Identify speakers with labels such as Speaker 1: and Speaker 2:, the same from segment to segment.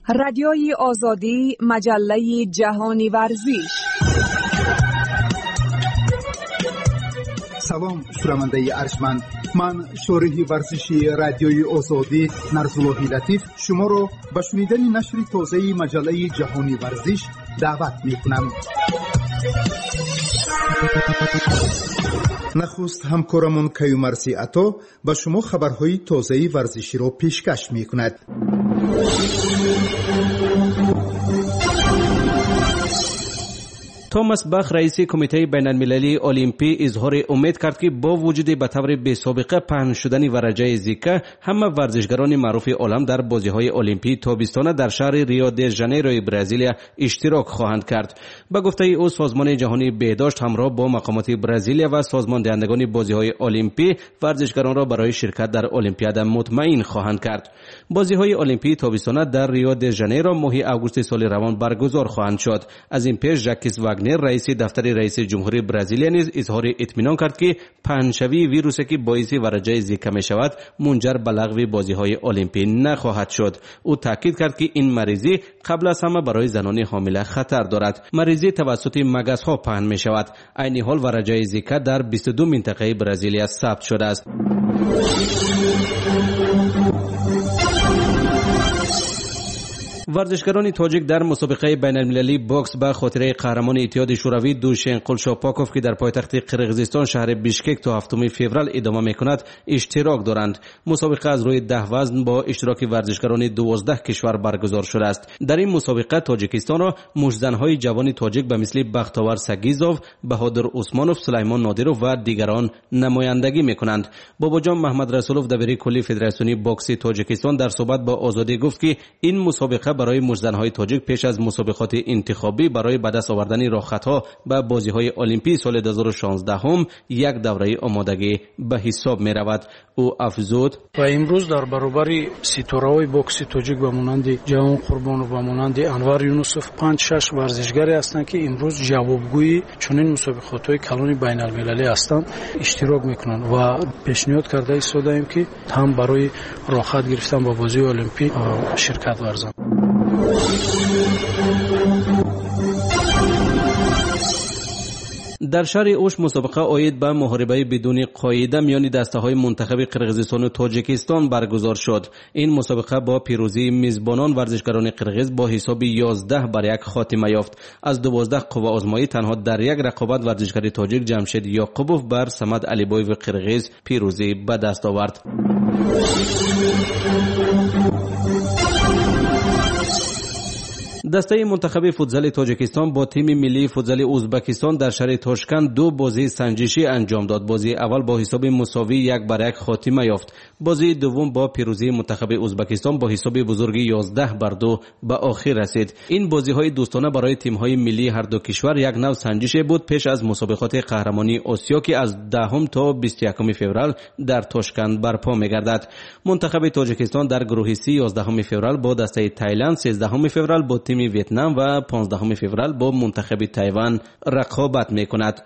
Speaker 1: رادیوی آزادی، مجله جهانی ورزش.
Speaker 2: سلام شنونده ارجمند، من شارح ورزشی رادیوی آزادی نرزاللهی لطیف شما را به شنیدن نشر تازه مجله جهانی ورزش دعوت می‌کنم. نخست همکارمون کیومرثی عطا به شما خبرهای تازه ورزشی را پیشکش می‌کند.
Speaker 3: توماس باخ رئیس کمیته بین المللی المپی اظهار امید کرد که با وجود به طور بی سابقه پهن شدن ورجه زیکا، همه ورزشگران معروف عالم در بازی‌های المپی تابستانه در شهر ریو دی ژانیرو برزیل اشتراک خواهند کرد. به گفته او سازمان جهانی بهداشت همراه با مقامات برزیل و سازمان دهندگان بازی‌های المپی ورزشگران را برای شرکت در المپیاد مطمئن خواهند کرد. بازی‌های المپی تابستانه در ریو دی ژانیرو ماه آگوست سال روان برگزار خواهند شد. از این پیش ژاکس رئیس دفتر رئیس جمهوری برزیل نیز اظهار اطمینان کرد که پهنشوی ویروسی که باعث ورجه زیکا می شود منجر به لغو بازی‌های المپی نخواهد شد. او تاکید کرد که این مریضی قبل از همه برای زنان حامله خطر دارد. مریضی توسط مگس‌ها پهن می شود. عین حال ورجه زیکا در 22 منطقه برزیل ثبت شده است. ورزشکاران تاجیک در مسابقه بین المللی باکس به خاطر قهرمان اتحاد شوروی دوشین قلشاپاکوف که در پایتخت قرقیزستان شهر بیشکک تا 7 فوریه ادامه می‌کند اشتراک دارند. مسابقه از روی 10 وزن با اشتراک ورزشکاران 12 کشور برگزار شده است. در این مسابقه تاجیکستان را مشت‌زن‌های جوان تاجیک به مثل بختاور سگیزوف، بهادر عثمانوف، سلیمان نادرов و دیگران نمایندگی می‌کنند. باباجان محمد رسولوف دبیر کلی فدراسیون باکس تاجیکستان در صحبت با آزادی گفت که این مسابقه برای مشت‌زن‌های تاجیک پیش از مسابقات انتخابی برای به دست آوردن راحت‌ها به بازی‌های المپی سال 2016 هم یک دوره آمادگی به حساب می‌رود. او افزود:
Speaker 4: و امروز در برابر ستاره‌های باکس تاجیک و مانند جهان قربانov و مانند انور یونوسوف 5-6 ورزشگری هستند که امروز جوابگوی چنین مسابقات‌های کلان بین‌المللی هستند اشتراک می‌کنند و پیشنهاد کرده ایستاده‌ایم که هم برای راحت گرفتن با بازی المپی شرکت ورزند.
Speaker 3: در شهر اوش مسابقه عاید به محاربه بدون قاعده میان دسته‌های منتخب قرقیزستان و تاجیکستان برگزار شد. این مسابقه با پیروزی میزبانان ورزشکاران قرقیز با حساب 11-1 خاتمه یافت. از 12 قوه آزمایی تنها در یک رقابت ورزشکار تاجیک جمشید یعقوبوف بر صمد علیبایو قرقیز پیروزی به دست آورد. دسته منتخب فوتزال تاجیکستان با تیم ملی فوتزال ازبکستان در شهر تاشکند 2 بازی سنجشی انجام داد. بازی اول با حساب مساوی 1-1 خاتمه یافت. بازی دوم با پیروزی منتخب ازبکستان با حساب بزرگ 11-2 به آخر رسید. این بازی‌های دوستانه برای تیم‌های ملی هر دو کشور یک نوع سنجش بود پیش از مسابقات قهرمانی آسیا که از 10 تا 21 فوریه در تاشکند برپا می‌گردد. منتخب تاجیکستان در گروه سی 11 فوریه با دسته تایلند، 13 فوریه با تیم ویتنام و 15 فوریه با منتخب تایوان رقابت می‌کند.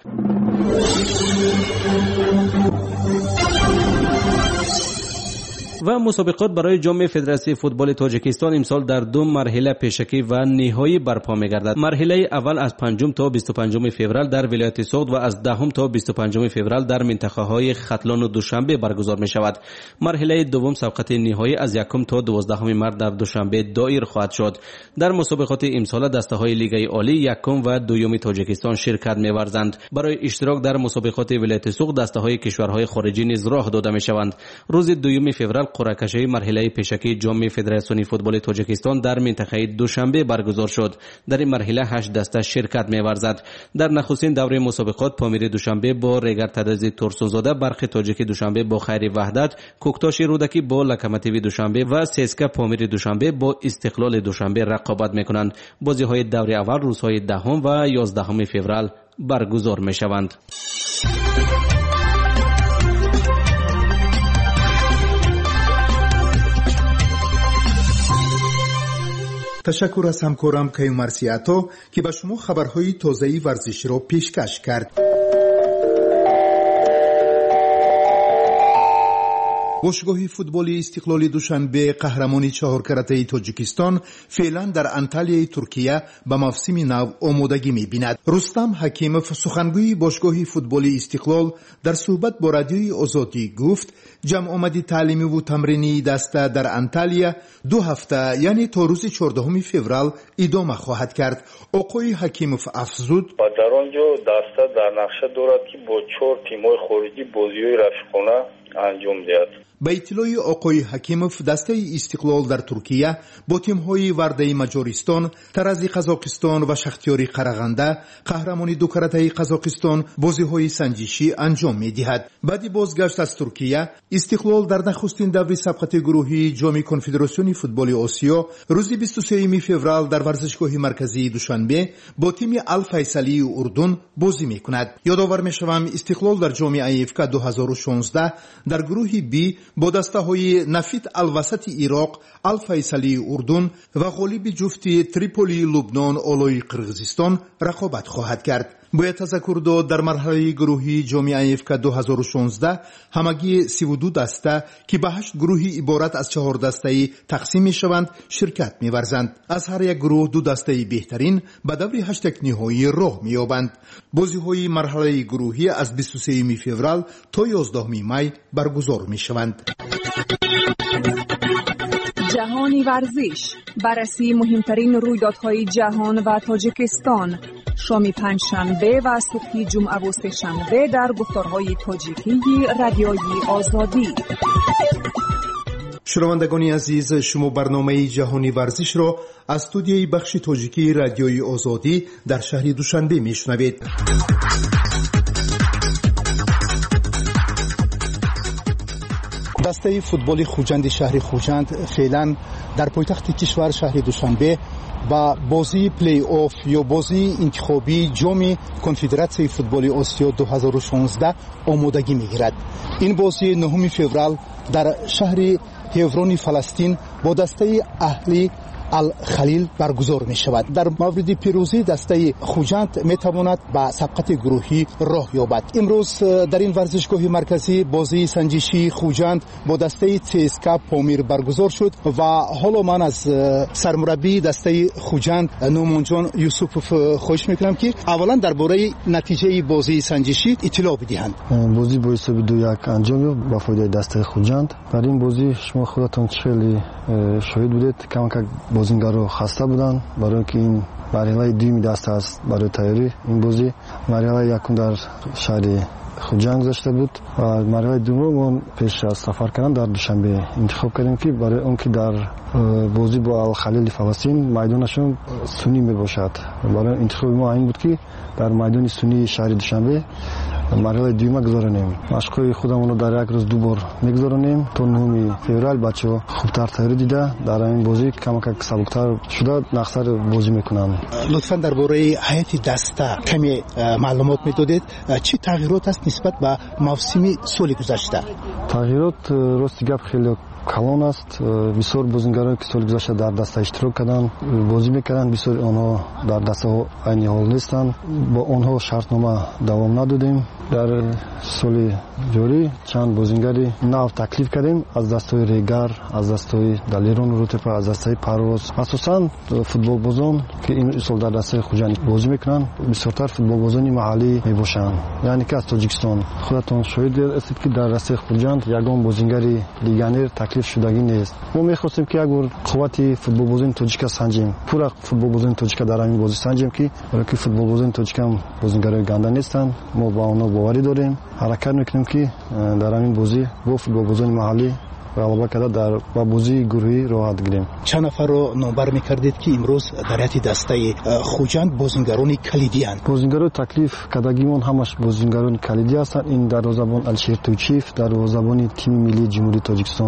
Speaker 3: و مسابقات برای جام فدراسیون فوتبال تاجیکستان امسال در 2 مرحله پیشکی و نهایی برپا می‌گردد. مرحله اول از 5 تا 25 فوریه در ولایت سوخت و از 10 تا 25 فوریه در منطقه‌های ختلان و دوشنبه برگزار می‌شود. مرحله دوم سبقت نهایی از 1 تا 12 مارس در دوشنبه دایر خواهد شد. در مسابقات امسال دسته‌های لیگ عالی 1 و 2 تاجیکستان شرکت می‌ورزند. برای اشتراک در مسابقات ولایت سوخت دسته‌های کشورهای خارجی نیز راه داده می‌شوند. روز 2 فوریه قرعه کشی مرحله پیشکی جام فدراسیون فوتبال تاجیکستان در منطقه دوشنبه برگزار شد. در این مرحله 8 دسته شرکت می‌ورزد. در نخستین دوره مسابقات پامیر دوشنبه با ریگر تدزی تورسوزاده، برخ تاجیکی دوشنبه با خیر وحدت، کوکتاش رودکی با لکمتیوی دوشنبه و سیسکا پامیر دوشنبه با استقلال دوشنبه رقابت می‌کنند. بازی‌های دوره اول روزهای 10 و 11 فوریه برگزار می‌شوند.
Speaker 2: تشکر از همکارم کیومرثی عطا که به شما خبرهای تازه ورزشی را پیشکش کرد. باشگاه فوتبال استقلال دوشنبه قهرمانی 4 کرته تاجیکستان فعلا در انتالیای ترکیه به موسم نو آمادگی می‌بیند. رستم حکیموف سخنگوی باشگاه فوتبال استقلال در صحبت با رادیوی آزادی گفت جمع آمدی تعلیمی و تمرینی دسته در انتالیا 2 هفته یعنی تا روز 14 فوریه ادامه خواهد کرد. آقای حکیموف افزود
Speaker 5: در آنجا دسته در نقشه دارد که با 4 تیم‌های خارجی بازی‌های رفیقانه انجام دهد.
Speaker 2: به اطلاع آقای حکیموف دسته استقلال در ترکیه با تیم‌های ورده مجارستان، ترازی قزاقستان و شختیار قرغنده قهرمانی 2 کرته قزاقستان بازی‌های سنجشی انجام می‌دهد. بعد بازگشت از ترکیه استقلال در نخستین دور سبقت گروهی جام کنفدراسیون فوتبال آسیا روز 23 فوریه در ورزشگاه مرکزی دوشنبه با تیم الفیصلی اردن بازی می‌کند. یادآور می‌شوم استقلال در جام ایفک 2016 در گروه بی با دسته‌های نفیت الوسط عراق، الفیصلی اردن و غالب جفتی تریپولی لبنان آلای قرغیزستان رقابت خواهد کرد. باید تذکر داد در مرحله گروهی جام ایفک 2016 همگی 32 دسته که به 8 گروهی عبارت از 4 دسته‌ای تقسیم می‌شوند شرکت می‌ورزند. از هر یک گروه 2 دسته بهترین به دور 8 نهایی راه می‌یابند. بازی‌های مرحله گروهی از 23 فوریه تا 11 می برگزار می‌شوند.
Speaker 1: جهانی ورزش، بررسی مهمترین رویدادهای جهان و تاجیکستان، شام پنجشنبه و صبح جمعه و سه‌شنبه در گفتارهای تاجیکی رادیوی آزادی.
Speaker 2: شنوندگان عزیز، شما برنامه جهانی ورزش را از استودیوی بخش تاجیکی رادیوی آزادی در شهر دوشنبه میشنوید. دسته فوتبال خوجند شهر خوجند فعلا در پایتخت کشور شهر دوشنبه با بازی پلی آف یا بازی انتخابی جام کنفدراسیون فوتبال آسیا 2016 آمادگی میگیرد. این بازی 9 فوریه در شهر هیورون فلسطین با دسته اهلی الخلیل برگزار می شود. در مورد پیروزی دسته خوجند می تواند به سبقت گروهی راه یابد. امروز در این ورزشگاه مرکزی بازی سنجشی خوجند با دسته CSKA پامیر برگزار شد و حالا من از سرمربی دسته خوجند نومان جان یوسفوف خواهش میکنم که اولا درباره نتیجه بازی سنجشی اطلاع بدهند.
Speaker 6: بازی با حساب 2-1 انجام یافت با فایده دسته خوجند. در این بازی شما خودتون خیلی شاهد بودید که بازیگرا خسته بودن برای اینکه این مرحله دوم دست است برای تیاری این بازی. مرحله یکم در شهر خوجند گذشته بود و مرحله دوم پیش از سفر کردن در دوشنبه انتخاب کردیم که برای اون که در بازی با الخلیل فلسطین میدانشون سنی می باشد. برای انتخاب ما این بود که در میدان سنی شهر دوشنبه مرحله دوم گذارانیم. مشق‌های خودمون رو در یک روز 2 بار میگذارانیم تا 9 فوریه بچه‌ها خوبتر تیاری دیده در این بازی کم سبکتر شده نقصر بازی میکنن.
Speaker 2: لطفاً درباره هیئت دسته کمی معلومات میدادید. چه تغییرات است نسبت به موسم سال گذشته؟
Speaker 6: تغییرات راست گپ خیلی کلان است. بسیار بازیگران که سال گذشته در دسته اشتراک کردن بازی میکردن، بسیار آنها در دسته عین حال نیستند. با آنها شرطنامه دوام ندادیم. در سال جاری چند بازیگری نو تکلیف کردیم از دسته ریگر، از دسته دلیرون روتپا، از دسته پرواز. اساساً فوتبال بازان که این سال در دسته خوجند بازی میکنن بسیارتر فوتبال بازانی محلی میباشند. یعنی که از تاجیکستان خودتون شاهد هستید که در دسته خوجند یگان بازیگری لیگانر تکلیف شدگی نیست. ما می‌خواستیم که اگر قوت فوتبال بازی تاجیک سنجیم، پورا فوتبال بازی تاجیک در همین بازی سنجیم که برای که فوتبال بازی تاجیک هم بازیگرای گنده نیستن. ما با اونها باوری داریم. حرکت میکنیم که در همین بازی با فوتبال بازی محلی غلبه کرده در بازی گروهی راحت گیریم.
Speaker 2: چند نفر رو نامبر میکردید که امروز در هیئت دسته خوجند بازیگران کلیدی اند؟
Speaker 6: بازیگران تکلیف کردگیمون همش بازیگران کلیدی هستند. این دروازه‌بان الشیر توچیف، دروازه‌بان تیم ملی جمهوری تاجیکستان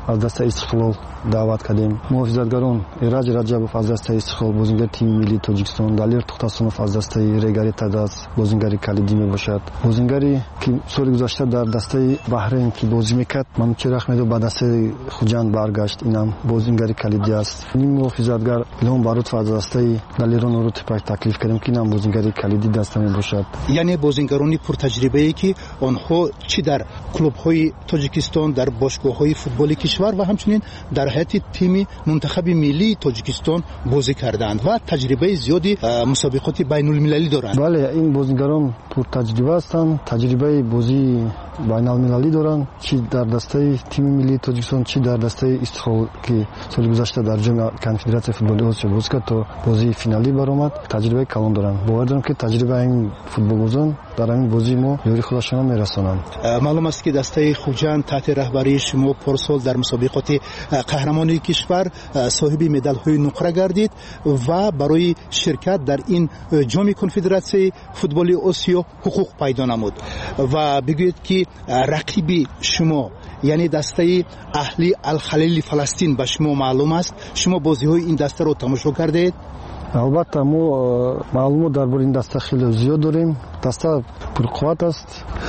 Speaker 6: аз дастаи Истиқлол даъват кардем. муҳофизатгарон Эраҷ Раҷабов аз дастаи Истиқлол бозингари тими миллии Тоҷикистон, Далер Тухтасонов аз дастаи Регари Тадас бозингари калидӣ мебошад. бозингаре ки соли гузашта дар дастаи Баҳрейн ки бозӣ мекард Мамчир Ахмедов ба дастаи Хуҷанд баргашт, инам бозингари калидӣ аст. ним муҳофизатгар Илҳом Барутов аз дастаи Далерон Орутипак таклиф кардем ки инам бозингари калидӣ даста мебошад.
Speaker 2: яъне бозингарони пуртаҷрибае ки онҳо чӣ дар клубҳои Тоҷикистон, дар бошгоҳҳои футболи кишвар ва ҳамчунин дар ҳайати тими мунтахаби миллии Тоҷикистон бозӣ карданд ва таҷрибаи зиёди мусобиқоти байнулмилалӣ доранд.
Speaker 6: бале ин бозингарон пуртаҷриба ҳастанд, таҷрибаи бозии байналмилалӣ доранд, чӣ дар дастаи тими миллии Тоҷикистон, чӣ дар дастаи Истиқлол ки соли гузашта дар ҷоми конфедератсияи футболи Осиё боз кард то бозии финалӣ баромад. таҷрибаи калон доранд. бовар дорам ки таҷрибаи ин футболбозон дар ҳамин бозии мо ёри худашонро мерасонанд.
Speaker 2: маълум аст ки дастаи Хуҷанд таҳти раҳбарии шумо порсол дар мусобиқоти қаҳрамонии кишвар соҳиби медалҳои нуқра гардид ва барои ширкат дар ин ҷоми конфедератсияи футболи Осиё ҳуқуқ пайдо намуд ва бигӯед ки рақиби шумо яъне дастаи аҳли Алхалили Фаластин ба шумо маълум аст. шумо бозиҳои ин дастаро тамошо кардаед?
Speaker 6: албатта мо маълумот дар бораи ин даста хеле зиёд дорем. даста пурқувват аст.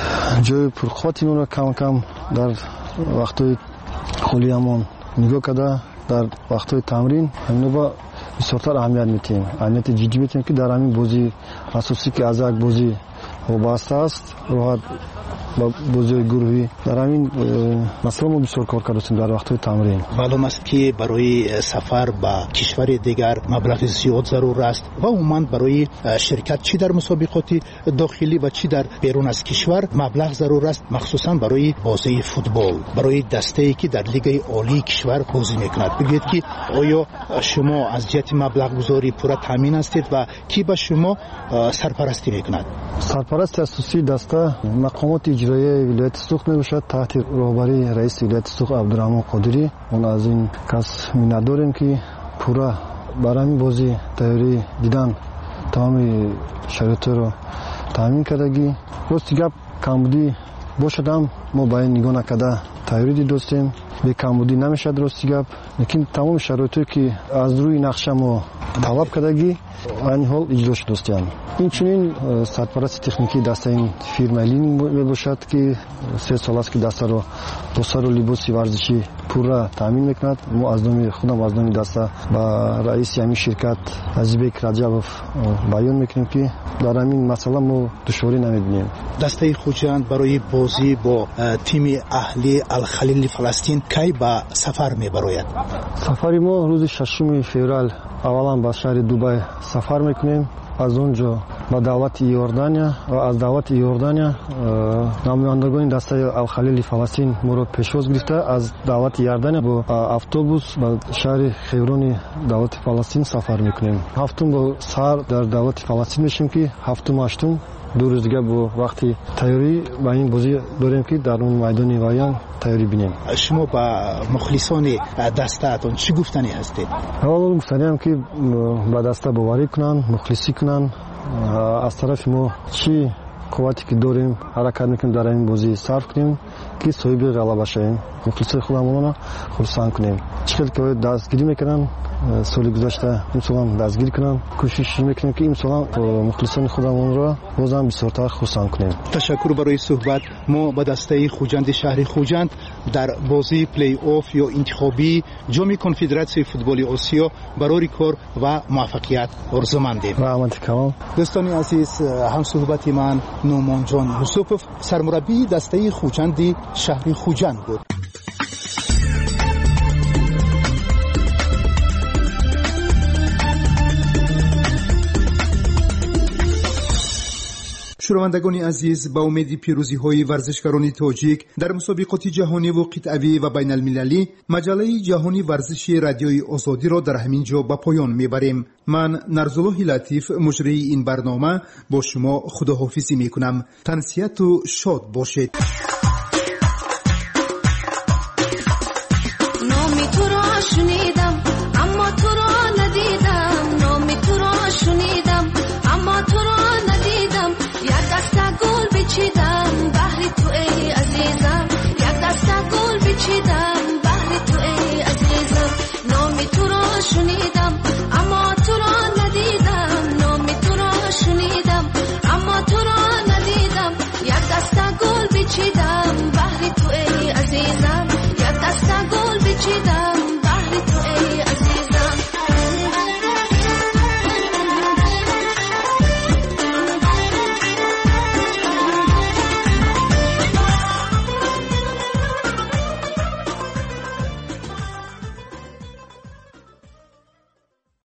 Speaker 6: ҷои пурқуввати онро кам дар вақтҳои холиамон нигоҳ карда дар вақтҳои тамрин ҳаминба бисёртар аҳамият метиҳем, аҳамияти ҷиддӣ метиҳем ки дар ҳамин бозии асосӣ ки аз як бозӣ вобаста аст роҳат ба бозиҳои гурӯҳӣ дар ҳамин масъала мо бисёр кор кардастем дар вақтҳои тамрин.
Speaker 2: маълум аст ки барои сафар ба кишвари дигар маблағи зиёд зарур аст ва умуман барои ширкат чӣ дар мусобиқоти дохилӣ ва чӣ дар берун аз кишвар маблағ зарур аст, махсусан барои бозии футбол, барои дастае ки дар лигаи олии кишвар бозӣ мекунад. бигӯед ки оё шумо аз ҷиҳати маблағгузорӣ пурра таъмин ҳастед ва ки ба шумо сарпарастӣ мекунад?
Speaker 6: сарпарасти асосии даста мақомоти иҷроияи вилояти Суғд мебошад таҳти роҳбарии раиси вилояти Суғд Абдураҳмон Қодирӣ. он аз ин кас миннат дорем ки пурра бар ҳамин бозӣ тайёрӣ дидан тамоми шароитро таъмин кардагӣ. рости гап камбудӣ бошадам мо ба ин нигоҳ накарда тайёрӣ дидостем. бе камбудӣ намешад рости гап, лекин тамоми шароитое ки аз рӯи нақша мо талаб кардагӣ айни ҳол иҷро шудастем. инчунин сарпарасти техникии даста ин фирмаи Лининг мебошад ки 3 сол аст ки дастаро бо сару либоси варзишӣ пурра таъмин мекунад. мо аз номи худам аз номи даста ба раиси ҳамин ширкат Азизбек Раҷабов баён мекунем ки дар ҳамин масъала мо душворӣ намебинем.
Speaker 2: дастаи Хуҷанд барои бозӣ бо тими аҳли Алхалили Фаластин кай ба сафар мебарояд?
Speaker 6: сафари мо рӯзи 6 феврал аввалан ба шаҳри Дубай сафар мекунем. аз он ҷо ба давлати Иордания ва аз давлати Иордания намояндагони дастаи Алхалили Фаластин моро пешвоз гирифта аз давлати Иордания бо автобус ба шаҳри Хеврони давлати Фаластин сафар мекунем. ҳафтум бо сар дар давлати Фаластин мешем ки ҳафтум ҳаштум 2 рӯз дигар бо вақти тайёрӣ ба ин бозӣ дорем ки дар он майдони ваян тайёрӣ бинем.
Speaker 2: шумо ба мухлисони дастаатон чӣ гуфтанӣ ҳастед?
Speaker 6: аввало гуфтаниам ки ба даста боварӣ кунанд, мухлисӣ кунанд. аз тарафи мо чӣ қуввате ки дорем ҳаракат мекунем дар ин бозӣ сарф кунем ки соҳиби ғалаба шавем, мухлисои худамонро хурсанд кунем. чӣ хел ки дастгирӣ мекунанд соли гузашта имсолам дастгирӣ кунанд, кӯшиш мекунем ки имсолам мухлисони худамонро бозам бисёртар хурсанд кунем.
Speaker 2: ташаккур барои суҳбат. мо ба дастаи Хуҷанди шаҳри Хуҷанд дар бозии плей-офф ё интихобии ҷоми конфедератсияи футболи Осиё барори кор ва муваффақият орзумандем.
Speaker 6: раҳмати калон.
Speaker 2: дӯстони азиз, ҳамсуҳбати ман Нӯмонҷон Юсупов сармураббии дастаи Хуҷанди шаҳри Хуҷанд буд. шунавандагони азиз, ба умеди пирӯзиҳои варзишгарони тоҷик дар мусобиқоти ҷаҳониву қитъавӣ ва байналмилалӣ, маҷаллаи ҷаҳони варзиши радиои Озодиро дар ҳамин ҷо ба поён мебарем. ман Нарзуллоҳи Латиф, муҷрии ин барнома, бо шумо худоҳофизӣ мекунам. тансияту шод бошед.